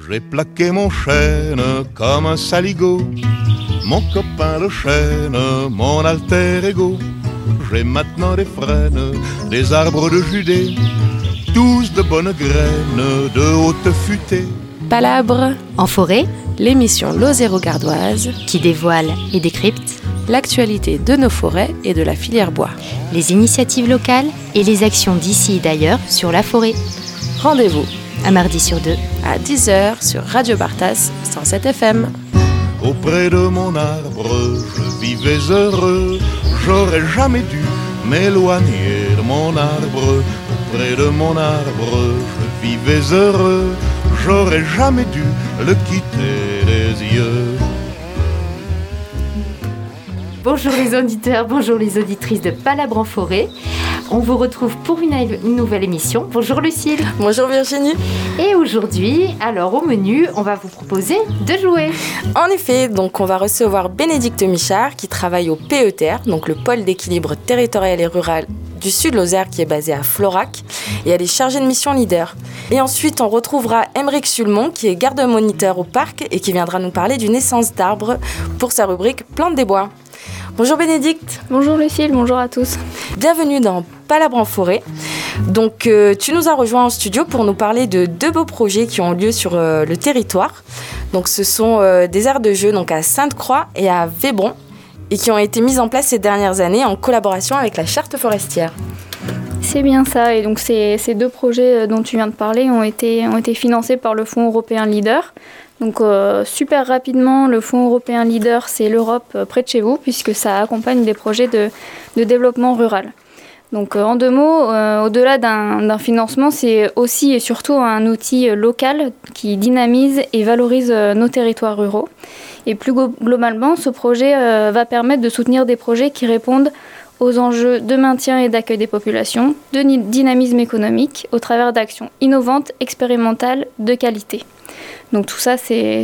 J'ai plaqué mon chêne comme un saligot, mon copain le chêne, mon alter ego. J'ai maintenant des frênes, des arbres de Judée, tous de bonnes graines, de haute futée. Palabre en forêt, l'émission Lozero-Gardoise qui dévoile et décrypte l'actualité de nos forêts et de la filière bois. Les initiatives locales et les actions d'ici et d'ailleurs sur la forêt. Rendez-vous un mardi sur 2 à 10h sur Radio Bartas 107 FM. Auprès de mon arbre, je vivais heureux. J'aurais jamais dû m'éloigner de mon arbre. Auprès de mon arbre, je vivais heureux. J'aurais jamais dû le quitter des yeux. Bonjour les auditeurs, bonjour les auditrices de Palabre en forêt. On vous retrouve pour une nouvelle émission. Bonjour Lucille. Bonjour Virginie. Et aujourd'hui, alors au menu, on va vous proposer de jouer. En effet, donc on va recevoir Bénédicte Michard qui travaille au PETR, donc le pôle d'équilibre territorial et rural du Sud-Lozère qui est basé à Florac, et elle est chargée de mission leader. Et ensuite, on retrouvera Aymeric Sulmon qui est garde-moniteur au parc et qui viendra nous parler d'une naissance d'arbres pour sa rubrique Plantes des bois. Bonjour Bénédicte. Bonjour Lucille, bonjour à tous. Bienvenue dans Palabre en forêt. Donc tu nous as rejoints en studio pour nous parler de deux beaux projets qui ont lieu sur le territoire. Donc ce sont des aires de jeu donc à Sainte-Croix et à Vébron et qui ont été mises en place ces dernières années en collaboration avec la Charte forestière. C'est bien ça, et donc ces deux projets dont tu viens de parler ont été financés par le Fonds européen Leader. Donc super rapidement, le Fonds européen Leader, c'est l'Europe près de chez vous, puisque ça accompagne des projets de développement rural. Donc en deux mots, au-delà d'un financement, c'est aussi et surtout un outil local qui dynamise et valorise nos territoires ruraux. Et plus globalement, ce projet va permettre de soutenir des projets qui répondent aux enjeux de maintien et d'accueil des populations, de dynamisme économique, au travers d'actions innovantes, expérimentales, de qualité. Donc tout ça, c'est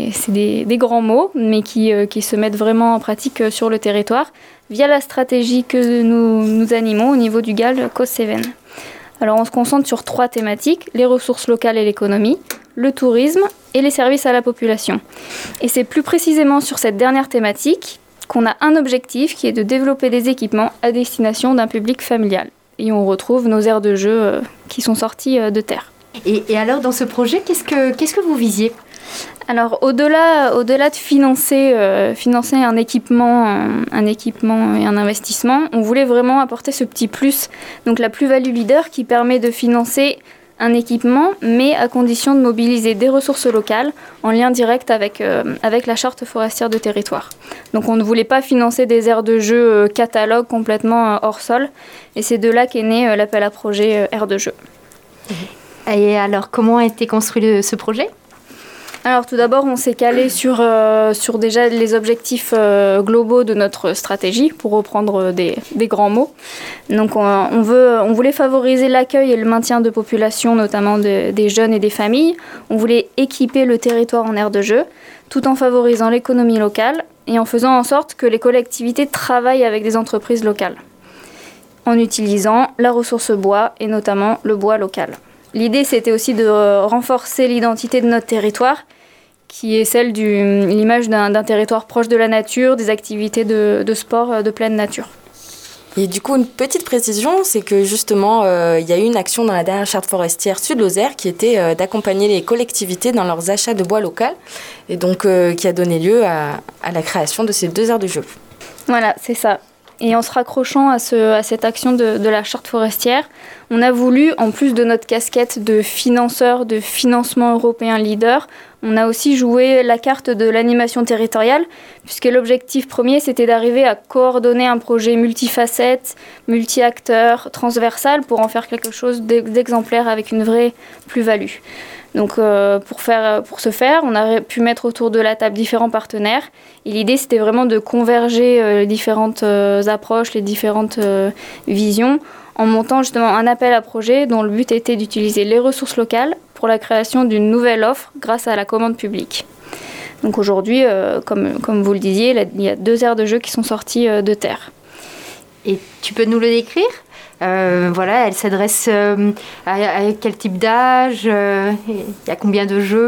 des grands mots, mais qui se mettent vraiment en pratique sur le territoire via la stratégie que nous animons au niveau du GAL Causse-Cévennes. Alors on se concentre sur 3 thématiques, les ressources locales et l'économie, le tourisme et les services à la population. Et c'est plus précisément sur cette dernière thématique qu'on a un objectif qui est de développer des équipements à destination d'un public familial. Et on retrouve nos aires de jeu qui sont sorties de terre. Et alors, dans ce projet, qu'est-ce que vous visiez ? Alors, au-delà de financer un équipement et un investissement, on voulait vraiment apporter ce petit plus, donc la plus-value leader qui permet de financer un équipement, mais à condition de mobiliser des ressources locales en lien direct avec la charte forestière de territoire. Donc on ne voulait pas financer des aires de jeu catalogue complètement hors sol, et c'est de là qu'est né l'appel à projet aires de jeu. Et alors, comment a été construit ce projet ? Alors tout d'abord, on s'est calé sur déjà les objectifs globaux de notre stratégie, pour reprendre des grands mots. Donc on voulait favoriser l'accueil et le maintien de populations, notamment des jeunes et des familles. On voulait équiper le territoire en aires de jeu, tout en favorisant l'économie locale et en faisant en sorte que les collectivités travaillent avec des entreprises locales, en utilisant la ressource bois et notamment le bois local. L'idée, c'était aussi de renforcer l'identité de notre territoire, qui est celle l'image d'un territoire proche de la nature, des activités de sport de pleine nature. Et du coup, une petite précision, c'est que justement, il y a eu une action dans la dernière charte forestière Sud-Lozère qui était d'accompagner les collectivités dans leurs achats de bois local, et donc qui a donné lieu à la création de ces 2 aires de jeu. Voilà, c'est ça. Et en se raccrochant à cette action de la charte forestière, on a voulu, en plus de notre casquette de financeur de financement européen leader, on a aussi joué la carte de l'animation territoriale, puisque l'objectif premier, c'était d'arriver à coordonner un projet multifacette, multi-acteur, transversal, pour en faire quelque chose d'exemplaire avec une vraie plus-value. Donc pour ce faire, on a pu mettre autour de la table différents partenaires. Et l'idée, c'était vraiment de converger les différentes approches, les différentes visions, en montant justement un appel à projet dont le but était d'utiliser les ressources locales pour la création d'une nouvelle offre grâce à la commande publique. Donc aujourd'hui, comme vous le disiez, il y a 2 aires de jeu qui sont sorties de terre. Et tu peux nous le décrire ? Elle s'adresse à quel type d'âge ? Il y a combien de jeux ?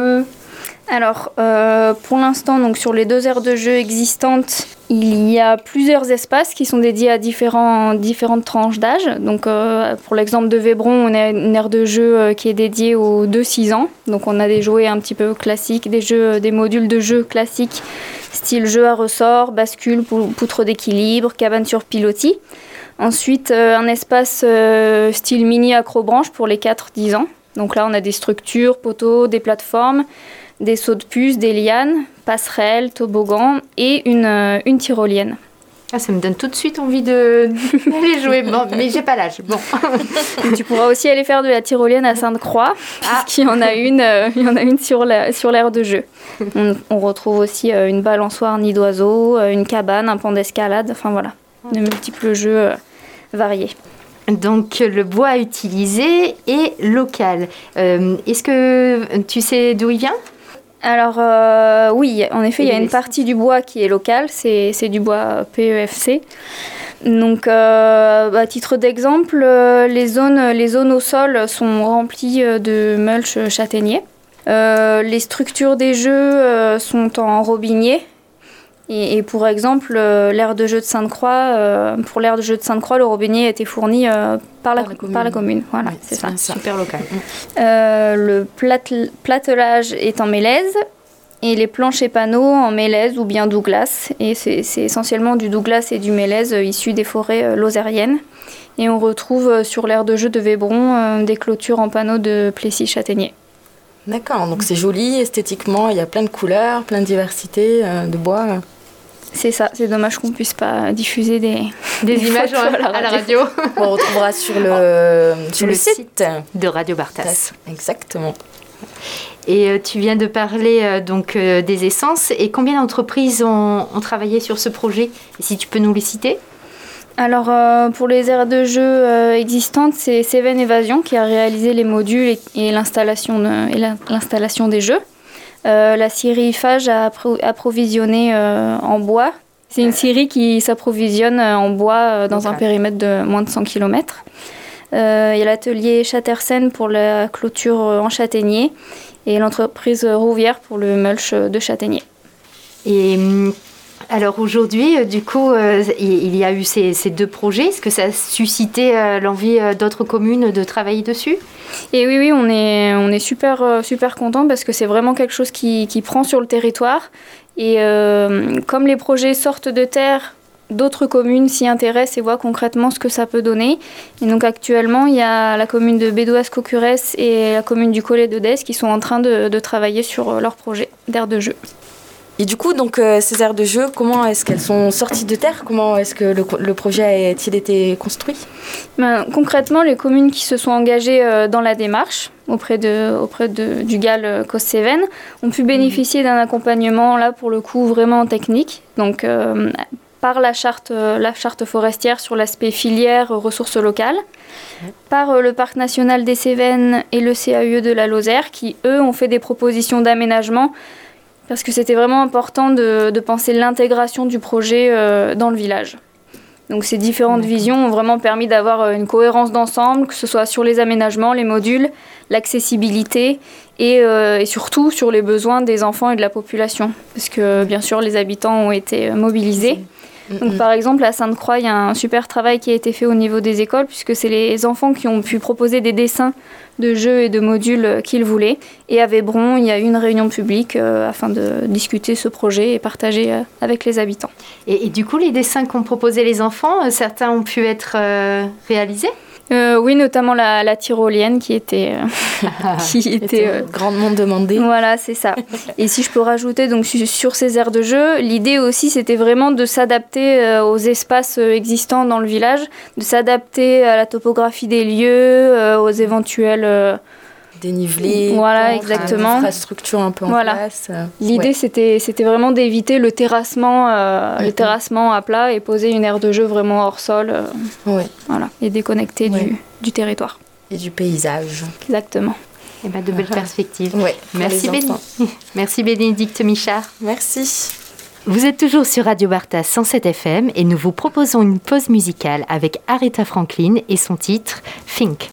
Alors, pour l'instant, donc sur les 2 aires de jeu existantes, il y a plusieurs espaces qui sont dédiés à différentes tranches d'âge. Donc, pour l'exemple de Vébron, on a une aire de jeu qui est dédiée aux 2-6 ans. Donc, on a des jouets un petit peu classiques, des modules de jeu classiques, style jeu à ressort, bascule, poutre d'équilibre, cabane sur pilotis. Ensuite, un espace style mini acrobranche pour les 4-10 ans. Donc là, on a des structures, poteaux, des plateformes, des sauts de puce, des lianes, passerelles, toboggans et une tyrolienne. Ah, ça me donne tout de suite envie d'aller jouer. Bon, mais j'ai pas l'âge. Bon. Tu pourras aussi aller faire de la tyrolienne à Sainte-Croix, puisqu'il y en a une sur l'aire de jeu. On retrouve aussi une balançoire nid d'oiseau, une cabane, un pan d'escalade, enfin voilà, de multiples jeux variés. Donc le bois utilisé est local. Est-ce que tu sais d'où il vient ? Alors oui, en effet, il y a une partie du bois qui est locale, c'est du bois PEFC. Donc à titre d'exemple, les zones au sol sont remplies de mulch châtaignier. Les structures des jeux sont en robinier. Et pour exemple, l'aire de jeu de Sainte-Croix, pour l'aire de jeu de Sainte-Croix, le robinier a été fourni par la commune. Voilà, c'est ça. Super local. Le platelage est en mélèze et les planches et panneaux en mélèze ou bien Douglas. Et c'est essentiellement du Douglas et du mélèze issus des forêts lozériennes. Et on retrouve sur l'aire de jeu de Vébron des clôtures en panneaux de Plessis-Châtaignier. D'accord, donc c'est joli esthétiquement, il y a plein de couleurs, plein de diversité de bois. C'est ça, c'est dommage qu'on puisse pas diffuser des images à la radio. On retrouvera sur le site de Radio Bartas. Exactement. Et tu viens de parler donc des essences. Et combien d'entreprises ont travaillé sur ce projet ? Et si tu peux nous les citer ? Alors, pour les aires de jeu existantes, c'est Seven Evasion qui a réalisé les modules et l'installation des jeux. La scierie Fage a approvisionné en bois. C'est une scierie qui s'approvisionne en bois dans un périmètre de moins de 100 km. Il y a l'atelier Chattersen pour la clôture en châtaignier et l'entreprise Rouvière pour le mulch de châtaignier. Et alors aujourd'hui, du coup, il y a eu ces 2 projets. Est-ce que ça a suscité l'envie d'autres communes de travailler dessus ? Et oui, on est super contents parce que c'est vraiment quelque chose qui prend sur le territoire. Et comme les projets sortent de terre, d'autres communes s'y intéressent et voient concrètement ce que ça peut donner. Et donc actuellement, il y a la commune de Bédoise-Caucurès et la commune du Collet de Dès qui sont en train de travailler sur leur projet d'aire de jeu. Et du coup, donc, ces aires de jeu, comment est-ce qu'elles sont sorties de terre ? Comment est-ce que le projet a-t-il été construit ? Concrètement, les communes qui se sont engagées dans la démarche auprès du GAL Cos-Cévennes ont pu bénéficier d'un accompagnement, là, pour le coup, vraiment technique. Donc, par la charte forestière sur l'aspect filière, ressources locales, par le Parc national des Cévennes et le CAUE de la Lozère, qui, eux, ont fait des propositions d'aménagement parce que c'était vraiment important de penser l'intégration du projet dans le village. Donc ces différentes visions ont vraiment permis d'avoir une cohérence d'ensemble, que ce soit sur les aménagements, les modules, l'accessibilité et surtout sur les besoins des enfants et de la population. Parce que bien sûr les habitants ont été mobilisés. Donc, par exemple, à Sainte-Croix, il y a un super travail qui a été fait au niveau des écoles, puisque c'est les enfants qui ont pu proposer des dessins de jeux et de modules qu'ils voulaient. Et à Vébron, il y a eu une réunion publique afin de discuter ce projet et partager avec les habitants. Et du coup, les dessins qu'ont proposés les enfants, certains ont pu être réalisés ? Oui, notamment la tyrolienne qui était grandement demandée. Voilà, c'est ça. Et si je peux rajouter donc sur ces aires de jeu, l'idée aussi c'était vraiment de s'adapter aux espaces existants dans le village, de s'adapter à la topographie des lieux, aux éventuels dénivelé, voilà, exactement. Infrastructure un peu en place. L'idée c'était vraiment d'éviter le terrassement à plat et poser une aire de jeu vraiment hors sol, voilà, et déconnectée du territoire. Et du paysage. Exactement. Et de belles perspectives. Ouais, Merci Bénédicte Michard. Merci. Vous êtes toujours sur Radio Bartas 107 FM et nous vous proposons une pause musicale avec Aretha Franklin et son titre Think.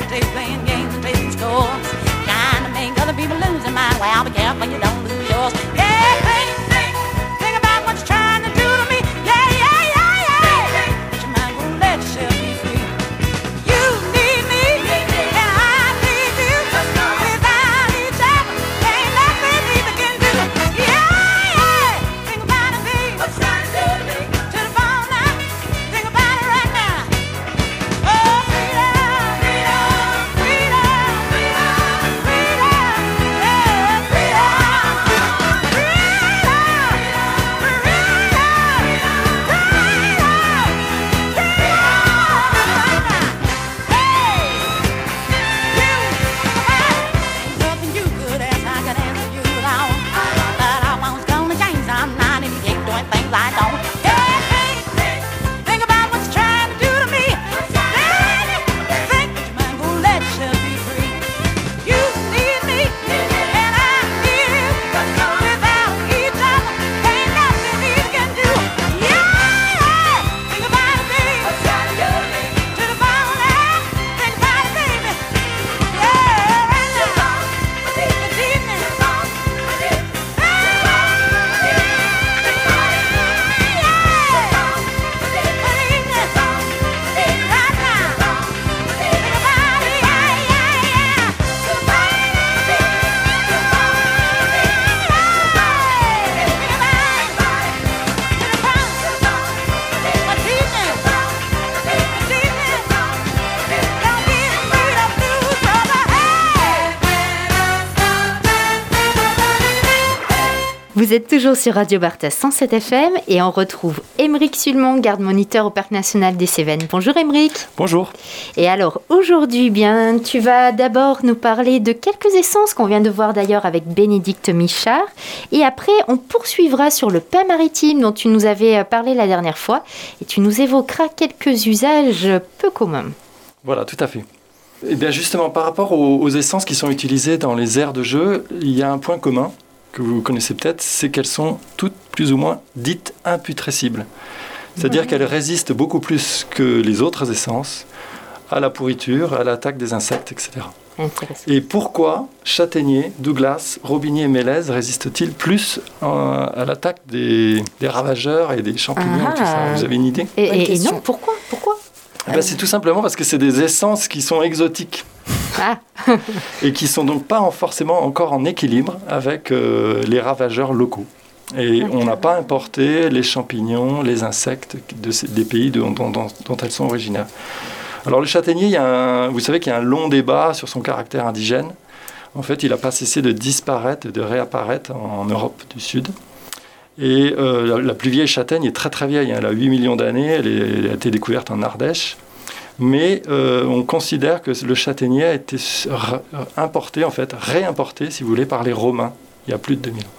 stay playing games and raising scores. Trying to make other people lose their mind. Well, be careful you don't lose yours. Yeah, think about what you're trying to do to me. Yeah, yeah, yeah, yeah. But your mind won't let yourself be free. You need me, and I need you. Without each other, ain't nothing either can do. Yeah, yeah. Think about it, babe. What's trying to do to me? To the phone now. Think about it right now. Oh, freedom, freedom, freedom, freedom, freedom, yeah, freedom, freedom, nothing you could ask, I could answer you without. But I was gonna change, I'm not if you keep doing things I don't. Think about what you're trying to do to me. Think that your mind won't let you be free. You need me, and I need you. Without each other, ain't nothing we can do. Yeah, think about it, baby. To the bone now. Think about it, baby. Yeah, right now. This evening. Vous êtes toujours sur Radio Barthas 107 FM et on retrouve Aymeric Sulmon, garde-moniteur au Parc National des Cévennes. Bonjour Aymeric. Bonjour. Et alors aujourd'hui, bien, tu vas d'abord nous parler de quelques essences qu'on vient de voir d'ailleurs avec Bénédicte Michard. Et après, on poursuivra sur le pain maritime dont tu nous avais parlé la dernière fois. Et tu nous évoqueras quelques usages peu communs. Voilà, tout à fait. Et bien justement, par rapport aux essences qui sont utilisées dans les aires de jeu, il y a un point commun que vous connaissez peut-être, c'est qu'elles sont toutes plus ou moins dites imputrescibles. C'est-à-dire qu'elles résistent beaucoup plus que les autres essences à la pourriture, à l'attaque des insectes, etc. Et pourquoi châtaignier, Douglas, robinier et mélèze résistent-ils plus à l'attaque des ravageurs et des champignons, tout ça? Vous avez une idée? Et non, pourquoi C'est tout simplement parce que c'est des essences qui sont exotiques. Et qui sont donc pas forcément encore en équilibre avec les ravageurs locaux. Et on n'a pas importé les champignons, les insectes des pays dont elles sont originaires. Alors le châtaignier, vous savez qu'il y a un long débat sur son caractère indigène. En fait, il n'a pas cessé de disparaître, de réapparaître en Europe du Sud. Et la plus vieille châtaigne est très très vieille, elle a 8 millions d'années, elle a été découverte en Ardèche. Mais on considère que le châtaignier a été importé, en fait, réimporté, si vous voulez, par les Romains, il y a plus de 2000 ans.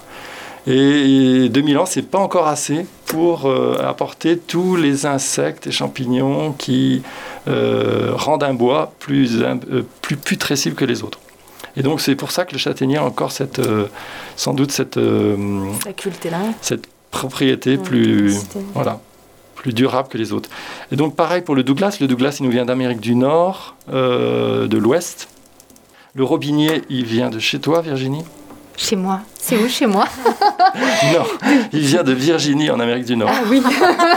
Et 2000 ans, ce n'est pas encore assez pour apporter tous les insectes et champignons qui rendent un bois plus putrescible que les autres. Et donc, c'est pour ça que le châtaignier a encore sans doute cette propriété plus durable que les autres. Et donc, pareil pour le Douglas. Le Douglas, il nous vient d'Amérique du Nord, de l'Ouest. Le robinier, il vient de chez toi, Virginie? Chez moi. C'est où chez moi? Non, il vient de Virginie, en Amérique du Nord. Ah oui.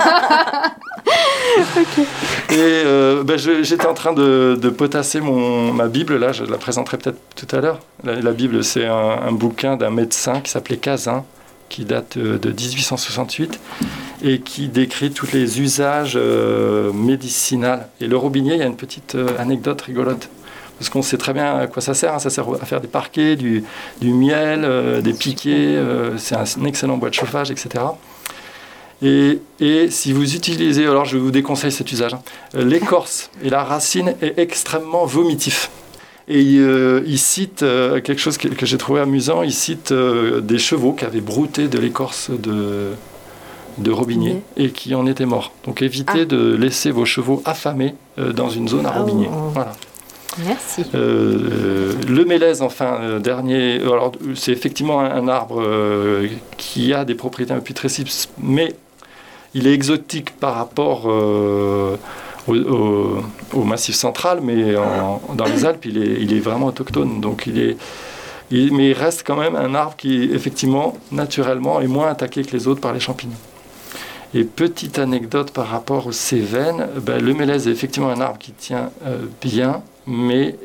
Ok. Et j'étais en train de potasser ma Bible, là, je la présenterai peut-être tout à l'heure. La Bible, c'est un bouquin d'un médecin qui s'appelait Cazin, qui date de 1868 et qui décrit tous les usages médicinaux. Et le robinier, il y a une petite anecdote rigolote. Parce qu'on sait très bien à quoi ça sert. Ça sert à faire des parquets, du miel, des piquets. C'est un excellent bois de chauffage, etc. Et si vous utilisez, alors je vous déconseille cet usage, l'écorce et la racine est extrêmement vomitif. Et il cite quelque chose que j'ai trouvé amusant. Il cite des chevaux qui avaient brouté de l'écorce de robinier et qui en étaient morts. Donc évitez de laisser vos chevaux affamés dans une zone à robinier. Voilà. Merci. Le mélèze, enfin, dernier. Alors, c'est effectivement un arbre qui a des propriétés imputrescibles, mais il est exotique par rapport au Massif central, mais dans les Alpes, il est vraiment autochtone. Donc mais il reste quand même un arbre qui, effectivement, naturellement, est moins attaqué que les autres par les champignons. Et petite anecdote par rapport aux Cévennes, le mélèze est effectivement un arbre qui tient bien, mais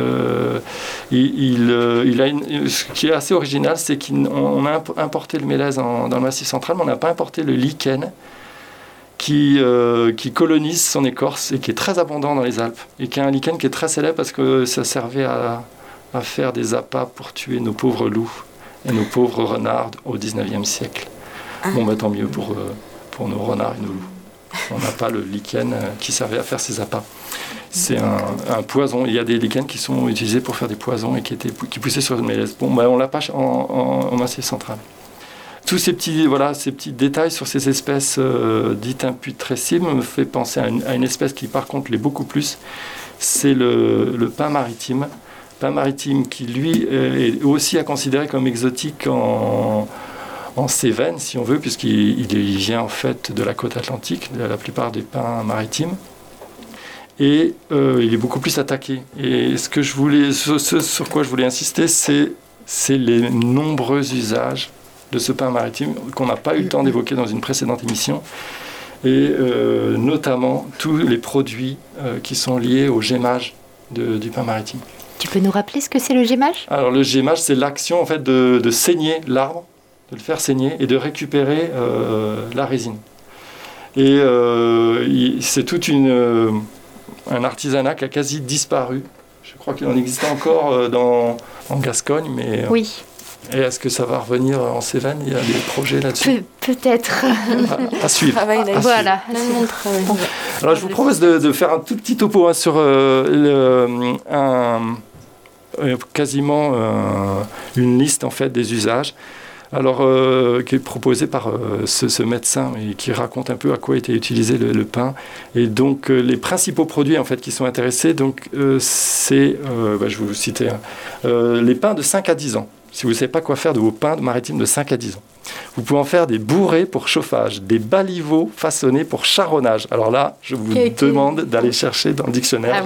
ce qui est assez original, c'est qu'on a importé le mélèze dans le Massif central, mais on n'a pas importé le lichen qui colonise son écorce et qui est très abondant dans les Alpes. Et qui a un lichen qui est très célèbre parce que ça servait à faire des appâts pour tuer nos pauvres loups et nos pauvres renards au 19e siècle. Tant mieux pour nos renards et nos loups. On n'a pas le lichen qui servait à faire ces appâts. C'est un poison. Il y a des lichens qui sont utilisés pour faire des poisons et qui poussaient sur le mélèze. On ne l'a pas en Massif central. Tous ces petits détails sur ces espèces dites imputrescibles me fait penser à une espèce qui, par contre, l'est beaucoup plus. C'est le pin maritime. Pin maritime qui, lui, est aussi à considérer comme exotique en Cévennes, si on veut, puisqu'il vient en fait de la côte atlantique, la plupart des pins maritimes. Et il est beaucoup plus attaqué. Et sur quoi je voulais insister, c'est les nombreux usages de ce pin maritime qu'on n'a pas eu le temps d'évoquer dans une précédente émission, et notamment tous les produits qui sont liés au gémage du pin maritime. Tu peux nous rappeler ce que c'est le gémage ? Alors le gémage, c'est l'action en fait de saigner l'arbre, de le faire saigner et de récupérer la résine. Et c'est tout un artisanat qui a quasi disparu. Je crois qu'il en existe encore en Gascogne, mais... Oui. Et est-ce que ça va revenir en Cévennes ? Il y a des projets là-dessus ? Peut-être. À suivre. Voilà. Alors je vous propose de faire un tout petit topo sur quasiment une liste en fait des usages. Alors, qui est proposé par ce médecin et qui raconte un peu à quoi était utilisé le pin. Et donc, les principaux produits en fait, qui sont intéressés, c'est, je vais vous citer, les pins de 5 à 10 ans. Si vous ne savez pas quoi faire de vos pins maritimes de 5 à 10 ans. Vous pouvez en faire des bourrées pour chauffage, des baliveaux façonnés pour charronnage. Alors là, je vous demande d'aller chercher dans le dictionnaire.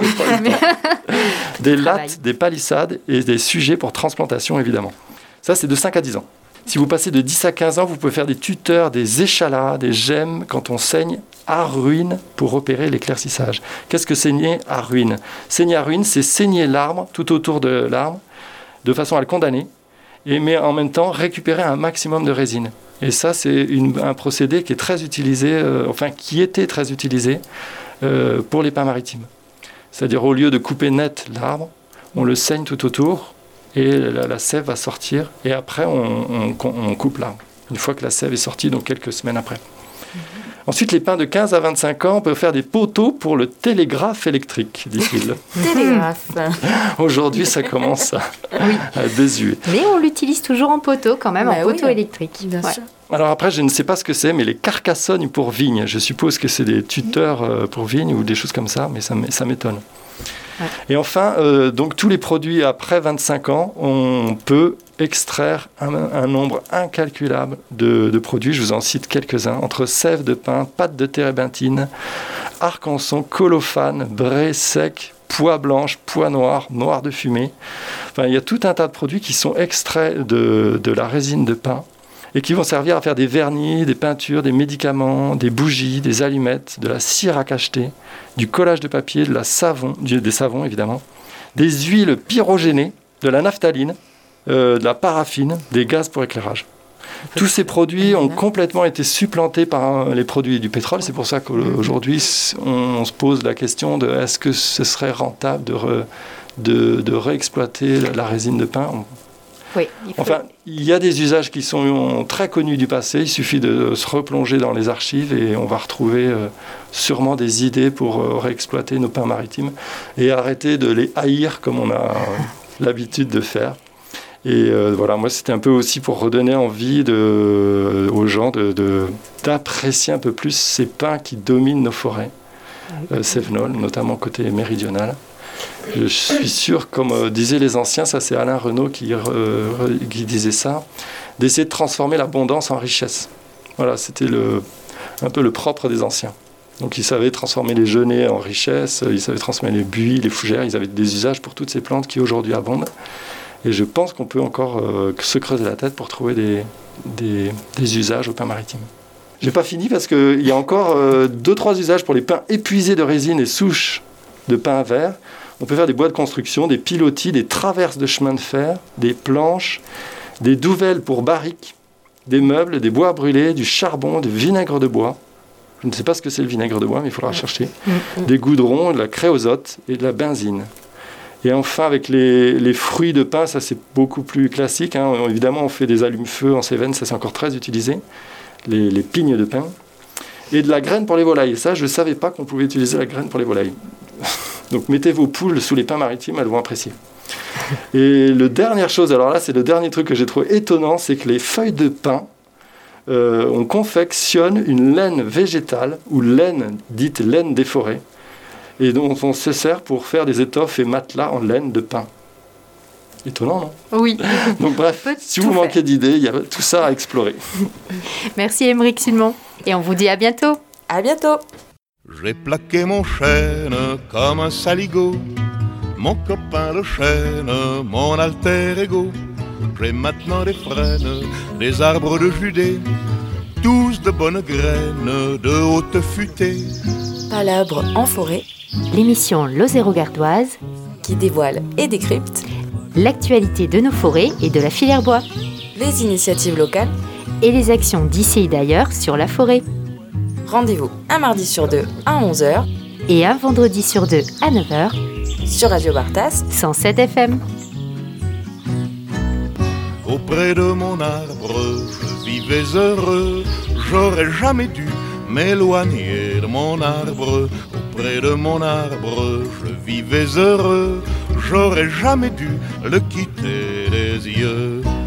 Des lattes, des palissades et des sujets pour transplantation, évidemment. Ça, c'est de 5 à 10 ans. Si vous passez de 10 à 15 ans, vous pouvez faire des tuteurs, des échalas, des gemmes quand on saigne à ruine pour opérer l'éclaircissage. Qu'est-ce que saigner à ruine ? Saigner à ruine, c'est saigner l'arbre, tout autour de l'arbre, de façon à le condamner, mais en même temps récupérer un maximum de résine. Et ça, c'est un procédé qui est très utilisé, qui était très utilisé pour les pins maritimes. C'est-à-dire, au lieu de couper net l'arbre, on le saigne tout autour, et la sève va sortir, et après on coupe l'arbre. Une fois que la sève est sortie, donc quelques semaines après. Ensuite, les pins de 15 à 25 ans peuvent faire des poteaux pour le télégraphe électrique, dit-il. Télégraphe. Aujourd'hui, ça commence à désuet. Mais on l'utilise toujours en poteau, quand même, en poteau électrique. Bien sûr. Alors après, je ne sais pas ce que c'est, mais les carcassonnes pour vigne, je suppose que c'est des tuteurs pour vigne ou des choses comme ça, mais ça m'étonne. Ouais. Et enfin, donc tous les produits après 25 ans, on peut extraire un nombre incalculable de produits. Je vous en cite quelques-uns. Entre sève de pin, pâte de térébenthine, arcanson, colophane, brai sec, pois blanche, pois noir, noir de fumée. Enfin, il y a tout un tas de produits qui sont extraits de la résine de pin et qui vont servir à faire des vernis, des peintures, des médicaments, des bougies, des allumettes, de la cire à cacheter, du collage de papier, des savons évidemment, des huiles pyrogénées, de la naphtaline, de la paraffine, des gaz pour éclairage. Tous ces produits ont complètement été supplantés par les produits du pétrole. C'est pour ça qu'aujourd'hui, on se pose la question de est-ce que ce serait rentable de réexploiter la résine de pin ? Oui, il y a des usages qui sont très connus du passé. Il suffit de se replonger dans les archives et on va retrouver sûrement des idées pour réexploiter nos pins maritimes et arrêter de les haïr comme on a l'habitude de faire. Et moi, c'était un peu aussi pour redonner envie aux gens d'apprécier un peu plus ces pins qui dominent nos forêts cévenoles, notamment côté méridional. Je suis sûr, comme disaient les anciens, ça c'est Alain Renaud qui disait ça, d'essayer de transformer l'abondance en richesse. Voilà, c'était un peu le propre des anciens. Donc ils savaient transformer les genêts en richesse, ils savaient transformer les buis, les fougères, ils avaient des usages pour toutes ces plantes qui aujourd'hui abondent. Et je pense qu'on peut encore se creuser la tête pour trouver des usages au pin maritime. J'ai pas fini parce qu'il y a encore 2-3 usages pour les pins épuisés de résine et souches de pin vert. On peut faire des bois de construction, des pilotis, des traverses de chemin de fer, des planches, des douvelles pour barriques, des meubles, des bois brûlés, du charbon, du vinaigre de bois. Je ne sais pas ce que c'est le vinaigre de bois, mais il faudra chercher. Des goudrons, de la créosote et de la benzine. Et enfin, avec les fruits de pin, ça c'est beaucoup plus classique. Hein. Évidemment, on fait des allumes-feu en Cévennes, ça c'est encore très utilisé. Les pignes de pin. Et de la graine pour les volailles. Ça, je ne savais pas qu'on pouvait utiliser la graine pour les volailles. Donc mettez vos poules sous les pins maritimes, elles vont apprécier. Et la dernière chose, alors là c'est le dernier truc que j'ai trouvé étonnant, c'est que les feuilles de pin, on confectionne une laine végétale, ou laine dite laine des forêts, et dont on se sert pour faire des étoffes et matelas en laine de pin. Étonnant, non ? Oui. Donc bref, si vous manquez d'idées, il y a tout ça à explorer. Merci Aymeric Simon, et on vous dit à bientôt. À bientôt. J'ai plaqué mon chêne comme un saligot, mon copain le chêne, mon alter ego. J'ai maintenant des frênes, des arbres de Judée, tous de bonnes graines, de haute futée. Palabres en forêt, L'émission Lozero-Gardoise qui dévoile et décrypte l'actualité de nos forêts et de la filière bois, les initiatives locales et les actions d'ici et d'ailleurs sur la forêt. Rendez-vous un mardi sur 2 à 11h Et un vendredi sur 2 à 9h sur Radio Bartas 107 FM. Auprès de mon arbre, je vivais heureux, j'aurais jamais dû m'éloigner de mon arbre. Auprès de mon arbre, je vivais heureux, j'aurais jamais dû le quitter des yeux.